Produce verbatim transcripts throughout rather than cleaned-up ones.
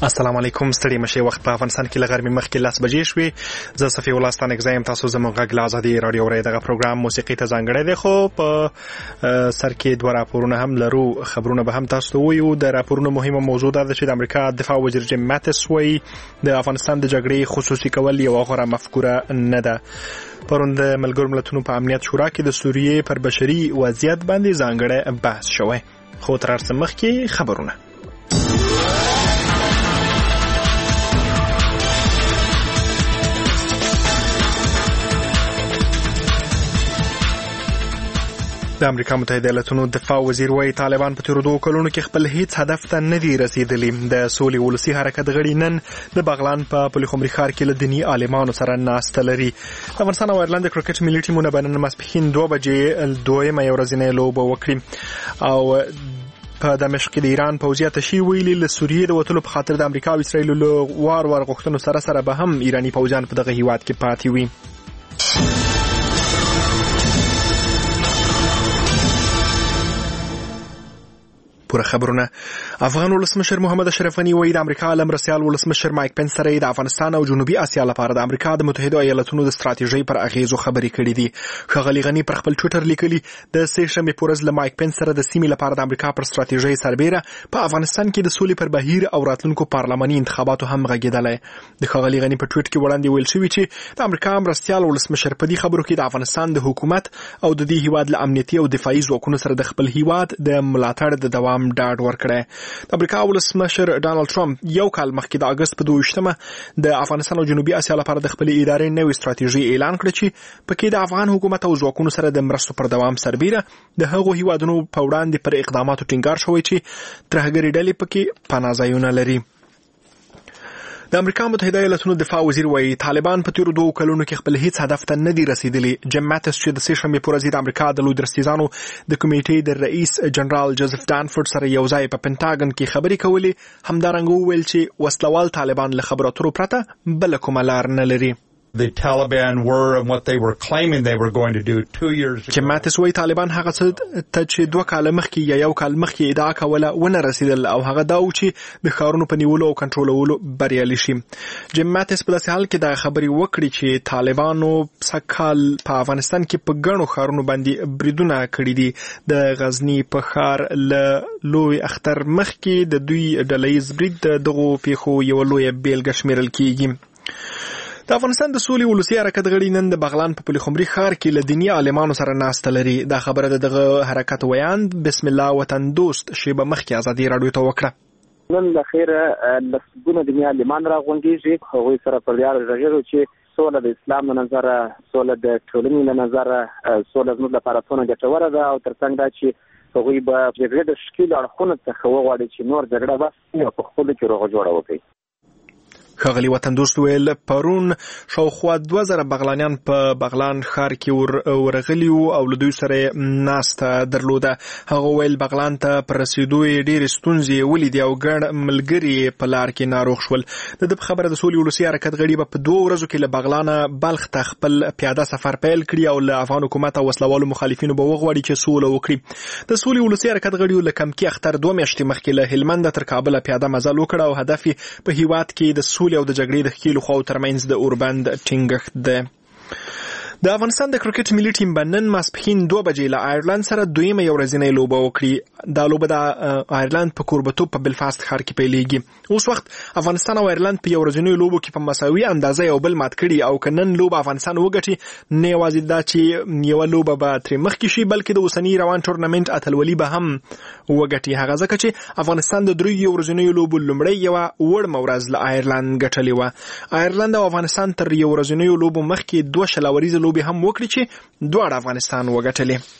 السلام علیکم. ستړي مشه وخت په افغانستان کې لغرمې مخکې لاس بجې شوې. زه صفي الله ستانک زایم. تاسو زموږ غږ له ازادي رادیو ری دغه پروګرام موسیقي ته ځانګړی دی، خو په سر کې دوه راپورونه هم لرو. خبرونه به هم تاسو ته وایو. د راپورونو مهمه موضوع دا ده چې د امریکا دفاع وزیر جیم ماتس وایي د افغانستان د جګړې خصوصي کول یوه غوره مفکوره نه ده. پرون د ملګرو ملتونو په امنیت شورا کې د سوریې پر بشري وضعیت باندې ځانګړی بحث شوی. خو تر هر څه مخکې خبرونه. د امریکا متحده ایالاتونو دفاع وزیر وایي طالبان په تیرو دوه کلونو کې خپل هیڅ هدف ته نه دي رسیدلي. د سولې ولسي حرکت غړي نن د بغلان په پلخمري ښار کې له دیني عالمانو سره ناسته لري. د افغانستان او ایرلند د کرکټ ملي ټیمونه به نن ماسپښین دوه بجې دویمه یو ورځنۍ لوبه وکړي. او په دمشق کې د ایران پوځي اتشي ویلي له سوریې د وتلو په خاطر د امریکا او اسرایل له وار وار غوښتنو سره سره به هم ایراني پوځیان په دغه هیواد کې پاتې وي. پوره خبرونه. افغان ولسمشر محمد اشرف غني وایي د امریکا له مرستیال ولسمشر مایک پنس سره د افغانستان او جنوبي اسیا لپاره د امریکا د متحده ایالاتونو د ستراتیژۍ پر اغیزو خبرې کړې دي. ښاغلي غني پر خپل ټویټر لیکلي د سې شنبې په ورځ له مایک پنس سره د سیمې لپاره د امریکا پر ستراتیژۍ سربیره په افغانستان کې د سولې پر بهیر او راتلونکو پارلماني انتخاباتو هم غږېدلی. د ښاغلي غني په ټویټ کې وړاندې ویل شوي چې د امریکا مرستیال ولسمشر په دې خبرو کې د افغانستان د حکومت او د دې هیواد له امنیتي او دفاعي ځواکونو سره د خپل هیواد د ملاتړ د دوام ډاډ ورکړی. د امریکا ولسمشر ډانلډ ټرمپ یو کال مخکې د اگست په دوه ویشتمه د افغانستان او جنوبي اسیا لپاره د خپلې ادارې نوې ستراتیژي اعلان کړه چې پکې د افغان حکومت او ځواکونو سره د مرستو پر دوام سربیره د هغو هیوادونو په وړاندې پر اقداماتو ټینګار شوی چې ترهګري ډلې پکې پناه ځایونه لري. د امریکا متحده ایالاتونو دفاع وزیر وایي طالبان په تیرو دوه کلونو کې خپل هیڅ هدف ته نه دي رسیدلي. جیم ماتس چې د سې شنبې په ورځ د امریکا د لوی درستیزانو د کمیټې د رئیس جنرال جوزف دانفورد سره یو ځای په پنټاګن کې خبرې کولې، همدارنګه وویل چې وسلوال طالبان له خبرو اترو پرته بل کومه لار نه لري. The Taliban were and what they were claiming they were going to do two years ago. جیم ماتس وایي طالبان هغه څه ته چې دوه کال مخکې یا یو کال مخکې ادعا کوله ونه رسیدل، او هغه دا و چې د ښارونو په نیولو او کنټرولولو بریالي شي. جیم ماتس په داسې حال کې دا خبرې وکړي چې طالبانو سږکال په افغانستان کې په ګڼو ښارونو باندې بریدونه کړي دي. د غزني په ښار له لوی اختر مخکې د دوی ډلهییز برید د دغو پیښو یوه لویه بیلګه شمیرل کیږي. د افغانستان د سولې ولسي حرکت غړي نن د بغلان په پلخمري ښار کې له دیني عالمانو سره ناسته لري. دا خبره د دغه حرکت ویاند بسم الله وطن دوست شیبه مخکې ازادي رادیو ته وکړه. نن د خیره لسګونه دیني عالمان راغونډېږي، هغوی سره پر دې غږېږو چې سوله د اسلام له نظره، سوله د ټولنې له نظره، سوله زموږ لپاره څومره ګټوره ده، او ترڅنګ دا چې هغوی به جګړې د ښکېلو اړخونو څخه وغواړي چې نور جګړه بس کړي او په خپلو کې روغه جوړه وکړي. ښاغلي وطن دوست ویل پرون شاوخوا دوه زره بغلانیان په بغلان ښار کې ورغلي وو او له دوی سره ناسته درلوده. هغه ویل بغلان ته پر رسیدو یې ډېرې ستونزې ولیدې او ګڼ ملګري په لار کې ناروغ شول. د ده په خبره د سولې ولسي حرکت غړي به په دوه ورځو کې له بغلانه بلخ ته خپل پیاده سفر پیل کړي او له افغان حکومت او وسلوالو مخالفینو به وغواړي چې سوله وکړي. د سولې ولسي حرکت غړي له کمکي اختر دوه میاشتې مخکې له هلمند تر کابل پیاده مزل وکړ او هدف یې په هیواد کې د سولې او د جګړې د ښکېلو خواو ترمنځ د اوربند ټینګښت ده. د افغانستان د کرکټ ملي ټیم به نن ماسپښین دوه بجې له آیرلند سره دویمه یو ورځنۍ لوبه وکړي. دا لوبه د آیرلند په کوربتوب په بلفاست ښار کې پیلېږي. اوس وخت افغانستان او آیرلند په یو ورځنیو لوبو کې په مساوي اندازه یو بل مات کړي، او که نن لوبه افغانستان وګټي نه یوازې دا چې یوه لوبه به ترې مخکې شي، بلکې د اوسني روان ټورنمنټ اتلولي به هم وګټي. هغه ځکه چې افغانستان د دریو یو ورځنیو لوبو لومړی یوه وړمه ورځ له آیرلند ګټلې وه. آیرلند او افغانستان تر یو ورځنیو لوبو مخکې دوه شلاوریزه لوبې هم وکړي چې دواړه افغانستان وګټلې.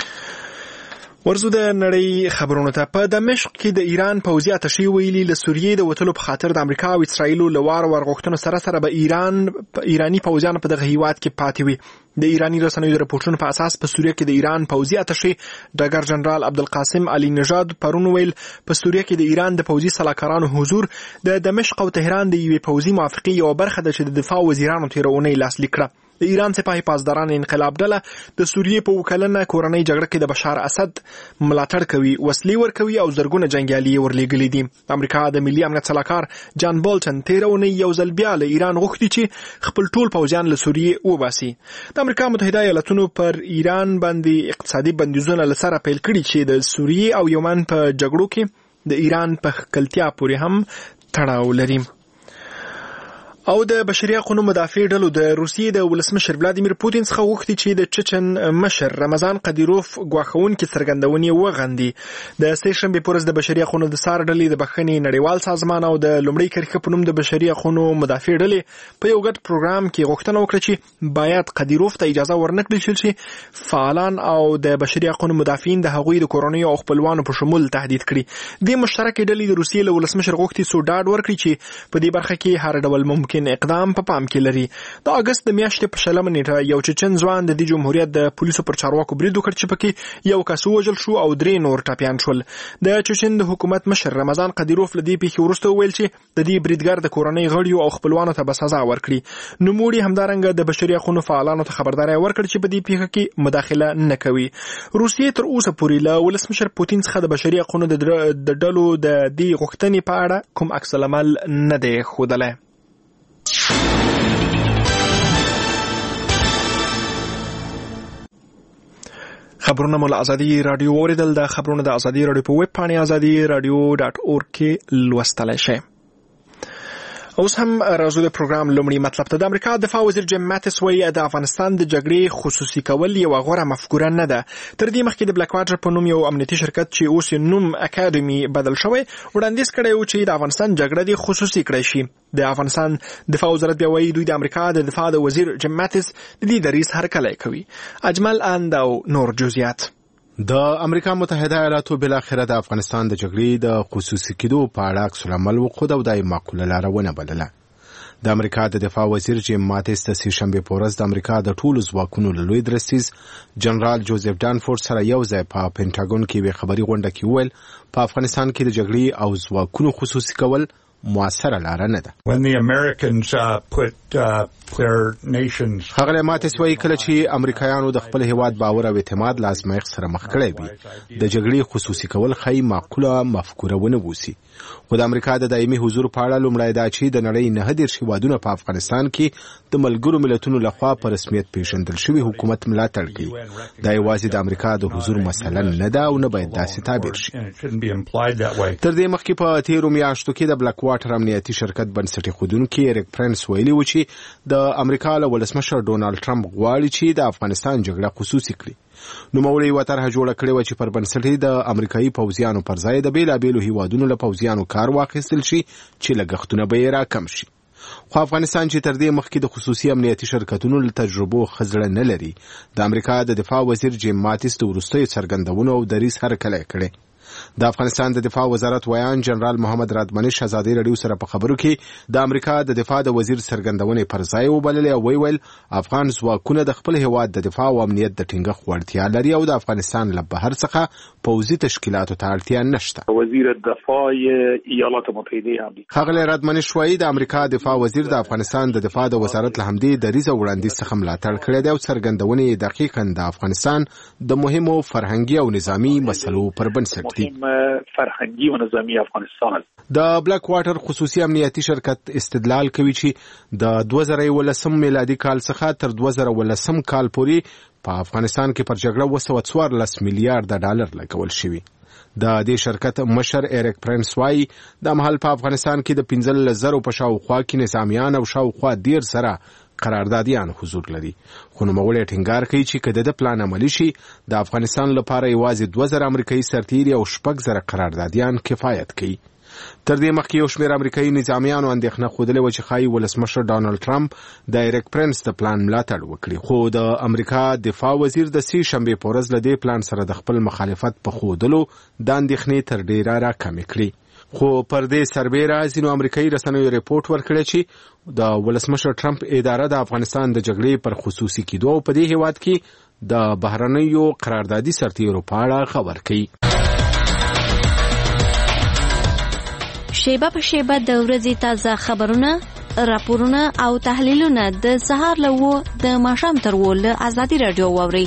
ورزو د نړۍ خبرونو ته. په دمشق کې د ایران پوځي اتشي ویلي له سوریې د وتلو په خاطر د امریکا او اسرایلو له وار وار غوښتنو سره سره به ایران ایرانی پوځیان په دغه هیواد کې پاتې وي. د ایرانی رسنیو د راپورټونو په اساس په سوریه کې د ایران پوځي اتشي ډګر جنرال عبدالقاسم علي نژاد پرون ویل په سوریه کې د ایران د پوځي سلاکارانو حضور د دمشق او تهران د یوې پوځي موافقې یوه برخه ده چې د دفاع وزیرانو تېره اونۍ لاسلیک کړه. د ایران سپاه پاسداران انقلاب ډله د سوریې په وکلنه کورنۍ جګړه کې د بشار اسد ملاتړ کوي، وسلې ورکوي او زرګونه جنگیالي ورلېږلي دي. امریکا د ملي امنیت سلاکار جان بولټن تېره اونۍ یو ځل بیا له ایران غوښتي چې خپل ټول پوځیان له سوریې وباسي. د امریکا متحده ایالاتونو پر ایران باندې اقتصادي بندیزونه له سره پیل کړي چې د سوریې او یمن په جګړو کې د ایران په ښکلتیا پورې هم تړاو لري. او د بشري حقوقو مدافع ډلو د روسیې د ولسمشر ولادیمیر پوتین څخه غوښتي چې د چچن مشر رمضان قدیروف ګواښونکې څرګندونې وغندي. د سې شنبې په ورځ د بشري حقوقو د څار ډلې د بخښنې نړیوال سازمان او د لومړۍ کرښې په نوم د بشري حقوقو مدافع ډلې په یو ګډ پروګرام کې غوښتنه وکړه چې باید قدیروف ته اجازه ورنکړل شي چې فعالان او د بشري حقوقو مدافعین د هغوی د کورنۍ او خپلوانو په شمول تهدید کړي. د مشترکې ډلې د روسیې له ولسمشر غوښتي څو ډاډ ورکړي چې په دې برخه کې هر ډول ممکن اقدام په پام کې لري. د اگست د میاشتې په شلمه نیټه یو چچن ځوان د دې جمهوریت د پولیسو پر چارواکو برید وکړ چې پکې یو کس ووژل شو او درې نور ټپیان شول. د چچن د حکومت مشر رمضان قدیروف له دې پیښې وروسته وویل چې د دې بریدګر د کورنۍ غړیو او خپلوانو ته به سزا ورکړي. نوموړي همدارنګه د بشري حقوقو فعالانو ته خبرداری ورکړ چې په دې پیښه کې مداخله نه کوي. روسیې تر اوسه پورې له ولسمشر پوتین څخه د بشري حقوقو د ډلو د دې غوښتنې په اړه کوم عکس العمل نه دی ښودلی. خبرونه مو له ازادي رادیو اوریدل. د خبرونه د ازادي رادیو په ویب پاڼې ازادي رادیو ډاټ اورګ کې لوستلی شئ. اوس هم راځو د پروګرام لومړی مطلب ته. د امریکا دفاع وزیر جیم ماتیس وایي د افغانستان د جګړې خصوصي کول یو غوره مفکوره نه ده. تر دې مخکې د بلیک واټر په نوم یو امنیتي شرکت چې اوس یې نوم اکاډمي بدل شوی وړاندیز کړی و چې د افغانستان جګړه دې خصوصي کړی شي. د افغانستان دفاع وزارت بیا وایي دوی د امریکا د دفاع د وزیر جیم ماتیس د دې دریځ هرکلی کوي. اجمل اند او نور جزئیات. د امریکا متحده ایالاتو بالاخره د افغانستان د جګړې د خصوصي کېدو په اړه عکس العمل وښود او دای معقوله لاره ونه بلله. د امریکا د دفاع وزیر جیم ماتیس د سې شنبې په ورځ د امریکا د ټولو ځواکونو له لوی درستیز جنرال جوزف ډانفورد سره یو ځای په پینټاګون کې یوې خبري غونډه کې وویل په افغانستان کې د جګړې او ځواکونو خصوصي کول موثره لاره نه ده. When the Americans uh, put uh, their nations هغه ماتیس وایي کله چې امریکایانو د خپل هیواد باور او اعتماد لازمایښت سره مخ کړی وي د جګړې خصوصي کول خی معقوله مفکوره ونه ووسی. خو د امریکا د دایمي حضور په اړه لومړی دا چې د نړۍ نه دېرش هیوادونه په افغانستان کې د ملګرو ملتونو لخوا په رسمیت پیژندل شوی حکومت ملاتړ کوي. دا یوازې د امریکا د حضور مسله نه ده او نه باید داسې تعبیر شي. تر دې مخکې په تیرو میاشتو کې د بلیک واټر امنیتي شرکت بنسټ ایښودونکي ایریک پرنس ویلي و چې د امریکا له ولسمشر ډونالډ ټرمپ غواړي چې د افغانستان جګړه خصوصي کړي. نوموړي یوه طرحه جوړه کړې وه چې پر بنسټ د امریکایي پوځیانو پر ځای د بېلابېلو هیوادونو له پوځیانو کار واخیستل شي چې لګښتونه به یې راکم شي. خو افغانستان چې تر دې مخکې د خصوصي امنیتي شرکتونو له تجربو ښه زړه نه لري د امریکا د دفاع وزیر جیم ماتیس د وروستیو څرګندونو او دریځ هرکلی کړی. د افغانستان د دفاع وزارت ویان جنرال محمد رادمنش ازادي رادیو سره په خبرو کې د امریکا د دفاع د وزیر څرګندونې پر ځای وبللې او ویل افغان ځواکونه د خپل هیواد د دفاع او امنیت د ټینګښت وړتیا لري او د افغانستان له بهر څخه پوځي تشکیلاتو ته اړتیا نشته. وزیر دفاع ایالات متحده آمریکا هغه رادمنش وایي د امریکا دفاع وزیر د افغانستان د دفاع د وزارت له همدې دریځ او وړاندیز څخه ملاتړ کړی دی او څرګندونې دقیقاً د افغانستان د مهمو فرهنګي او نظامی مسلو پر بنسټ دي. فرهنګي او نظامی افغانستان د بلیک واټر خصوصي امنیتي شرکت استدلال کوي چې د دوه زره یولسم میلادي کال څخه تر دوه زره ولسم کال پورې په افغانستان کې پر جګړه اوه سوه څوارلس میلیارډ ډالر لګول شوي. د دې شرکت مشر ایریک پرنس وایي د مهال په افغانستان کې د پنځلس زرو په شاوخوا کې نظامیان او شاوخوا دېر سره قراردادیان حضور لري. خو نوموړی ټینګار کوي چې که د پلان عملي شي د افغانستان لپاره یوازې دوه زره امریکایي سرتیري او شپږ زره قراردادیان کفایت کوي. تر دې مخکې یو شمېر امریکایي نظامیانو اندېښنه ښودلې وه چې ښایي ولسمشر ډانلډ ټرمپ د ایریک پرنس د پلان ملاتړ وکړي. خو د امریکا دفاع وزیر د سې شنبې په ورځ له دې پلان سره د خپل مخالفت په ښودلو دا اندېښنې تر ډېره راکمې کړي. خو پر دې سربیره ځینو امریکایي رسنیو ریپورټ ورکړی چې د ولسمشر ټرمپ اداره د افغانستان د جګړې پر خصوصي کېدو او په دې هیواد کې د بهرنیو قراردادي سرتیرو په اړه خبر کوي. شیبه په شیبه د ورځې تازه خبرونه راپورونه او تحلیلونه د سهار له و د ماښام تر و له ازادي راډیو واورئ.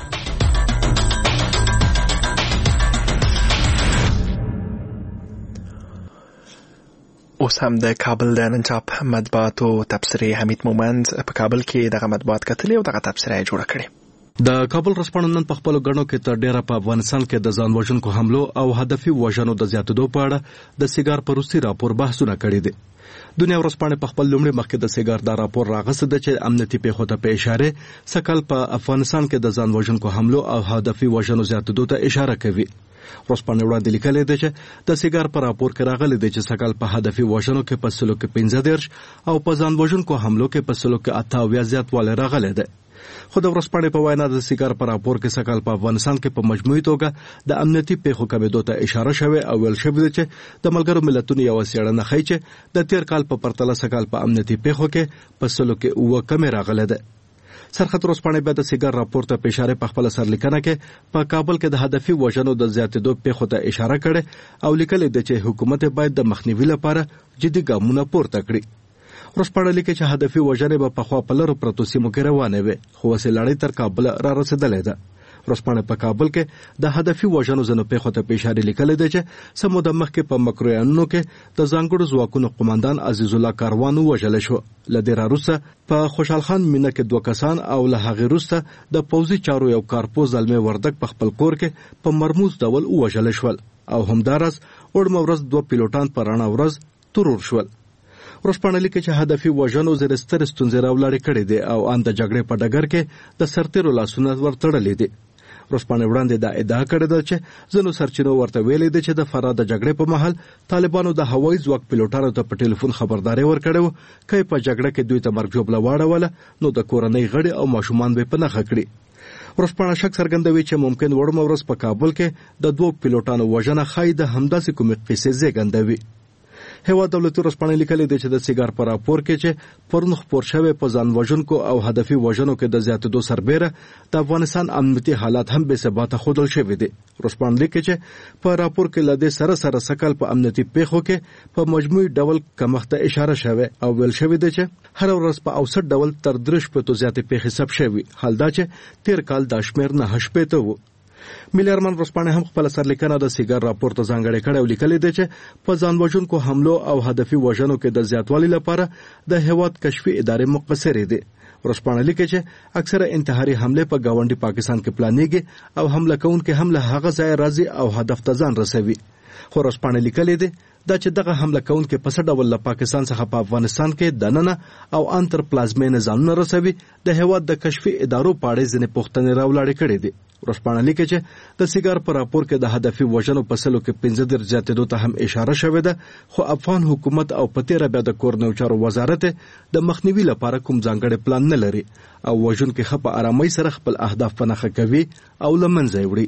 اوس هم د کابل د نن چاپ مطبوعاتو تبصرې حمید مومند په کابل کې دغه مطبوعات کتلې او دغه تبصره یې جوړه کړې. د کابل ورځپاڼه نن په خپل غړنو کې تر ډیره په افغانستان کې د ځان وژونکو حملو او هدفي وژنو د زیاتېدو په اړه د سیګار په روسي راپور بحثونه کړي دي. دنیا ورځپاڼه په خپل لومړي مخکې د سیګار دا راپور راغسته ده چې امنیتي پیښو ته په اشاره سکل په افغانستان کې د ځان وژونکو حملو او هدفي وژنو زیاتېدو ته اشاره کوي. ورځپاڼه وړاندې لیکلي ده چې د سیګار په راپور کې راغلي دي چې سکل په هدفي وژنو کې په سلو کې پنځه دېرش او په ځان وژونکو حملو کې په سلو کې اته اویا زیاتوالی راغلی دی. خو د ورځپاڼې په وینا د سیګار په راپور کې سکل په افغانستان کې په مجموعي توګه د امنیتي پیښو کمیدو ته اشاره شوې او ویل شوې ده چې د ملګرو ملتونو یو څېړنه ښیي چې د تیر کال په پرتله سکل په امنیتي پیښو کې په سلو کې اوه کمې راغلی ده. سرخط ورځپاڼه بیا د سیګار راپور ته په اشاره په خپل سرلیکنه کې په کابل کې د هدفي وژنو د زیاتېدو پیښو ته اشاره کړې او لیکلي ده چې حکومت باید د مخنیوي لپاره جدي ګامونه پورته کړي. ورځپاڼه لیکي چې هدفي وژنې به پخوا په لرو پرتو سیمو کې روانې وي خو اوس لړۍ تر کابل را رسېدلې ده. ورځپاڼه په کابل کې د هدفي وژنو ځینو پیښو ته په اشاره لیکلي ده چې څه موده مخکې په مکرویانو کې د ځانګړو ځواکونو قومندان عزیز الله کاروان ووژل شو. له دې راوروسته په خوشحال خان مینه کې دوه کسان او له هغې وروسته د پوځي چارو یو کارپوز زلمی وردک په خپل کور کې په مرموز ډول ووژل شول او همداراز وړمه ورځ دوه پیلوټان په رڼا ورځ ترور شول. ورځپاڼه لیکي چې هدفي وژنو ځینې سترې ستونزې راولاړې کړې دي او ان د جګړې په ډګر کې د سرتیرو لاسونه ورتړلي دي. ورځپاڼه وړاندې دا ادعا کړې ده چې ځینو سرچینو ورته ویلي دي چې د فراه د جګړې په مهال طالبانو د هوایي ځواک پیلوټانو ته په ټلیفون خبرداری ورکړې وه که په جګړه کې دوی ته مرګ ژوبله واړوله نو د کورنۍ غړي او ماشومان به په نښه کړي. ورځپاڼه شک څرګندوي چې ممکن وړمه ورځ په کابل کې د دوو پیلوټانو وژنه ښایي د همداسې کومې قصې زېږنده وي. هیواد دولتي ورځپاڼه لیکلي دی چې د سیګار په راپور کې چې پرون خپور شوی په ځان وژونکو او هدفي وژنو کې د زیاتېدو سربیره د افغانستان امنیتي حالات هم بې ثباته ښودل شوي دي. ورځپاڼه لیکي چې په راپور کې له دې سره سره سکل په امنیتي پیښو کې په مجموعي ډول کمښت ته اشاره شوې او ویل شوي دی چې هر ورځ په اوسط ډول تر درې شپېتو زیاتې پیښې ثبت شوي حال دا چې تیر کال دا شمېر نهه شپېته و. ملي ارمان ورځپاڼه هم خپل سرلیکنه د سیګار راپور ته ځانګړې کړې او لیکلي دی چې په ځان وژونکو حملو او هدفي وژنو کې د زیاتوالي لپاره د هیواد کشفي ادارې مقصرې دي. ورځپاڼه لیکي چې اکثره انتحاري حمله په گاونډي پاکستان کې پلانېږي او حمله کوونکي هم له هغه ځای راځي او هدف ته ځان رسوي. خو ورځپاڼه لیکلي دی دا چې دغه حمله کوونکي په څه ډول له پاکستان څخه په افغانستان کې دننه او انتر پلازمینې ځانونه رسوي د هیواد د کشفي ادارو په اړه ځینې پوښتنې راولاړې کړې دي. ورځپاڼه لیکي چې د سیګار په راپور کې د هدفي وژنو په سلو کې پنځه دېرش زیاتېدو ته هم اشاره شوې ده خو افغان حکومت او په تېره بیا د کورنیو چارو وزارت د مخنیوي لپاره کوم ځانګړی پلان نه لري او وژونکي ښه په ارامۍ سره خپل اهداف په نښه کوي او له منځه یې وړي.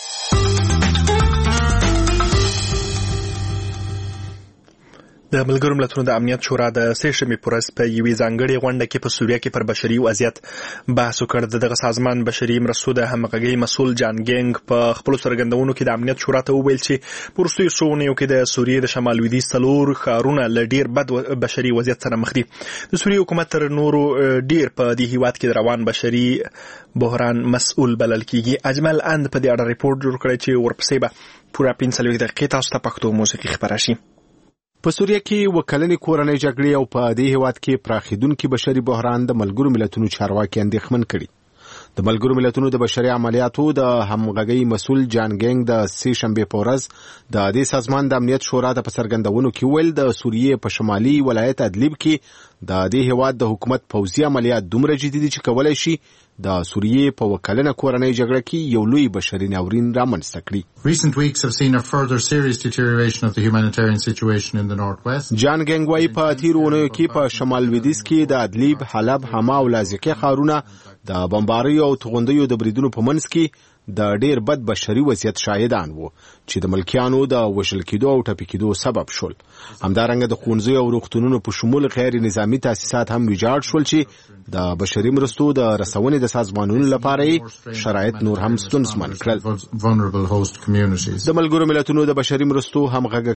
د ملګرو ملتونو د امنیت شورا د سې شنبې په ورځ په یوې ځانګړې غونډه کې په سوریه کې پر بشري وضعیت بحث وکړ. د دغه سازمان بشري مرستو د همغږۍ مسؤل جان ګینګ په خپلو څرګندونو کې د امنیت شورا ته وویل چې په وروستیو څو اونیو کې د سوریې د شمال لویدیځ څلور ښارونه له ډېر بد بشري وضعیت سره مخ دي. د سوریې حکومت تر نورو ډېر په دې هیواد کې د روان بشري بحران مسؤل بلل کیږي. اجمل اند په دې اړه ریپورت جوړ کړی چې ورپسې به پوره پنځه څلوېښت دقیقې تاسو ته پښتو موسیقي خپره شي. په سوریه کې وکلنې کورنۍ جګړې او په دې هیواد کې پراخېدونکي بشري بحران د ملګرو ملتونو چارواکي اندېښمن کړي. د ملګرو ملتونو د بشري عملیاتو د همغږۍ مسؤل جان ګینګ د سې شنبې په ورځ د دې سازمان د امنیت شورا د څرګندونو کې ویل د سوریې په شمالي ولایت ادلیب کې د دې هیواد د حکومت پوځي عملیات دومره جدي دي چې کولای شي د سوریې په وکلنه کورنۍ جګړه کې یو لوی بشري ناورین رامنځته کړي. Recent weeks have seen a further serious deterioration of the humanitarian situation in the northwest. جان ګینګ وايي په تیرو اونیو کې په شمال لویدیځ کې د ادلیب، حلب، حما او لاذقیه ښارونه د بمباریو او توغندیو د بریدونو په منځ کې د ډېر بد بشري وضعیت شاهدان وو چې د ملکیانو د وژل کېدو او ټپي کېدو سبب شول. همدارنګه د ښوونځیو او روغتونونو په شمول غیر نظامي تاسیسات هم ویجاړ شول چې د بشري مرستو د رسونې د سازمانونو لپاره شرایط نور هم ستونزمن کړل. د ملګرو ملتونو د بشري مرستو همغږي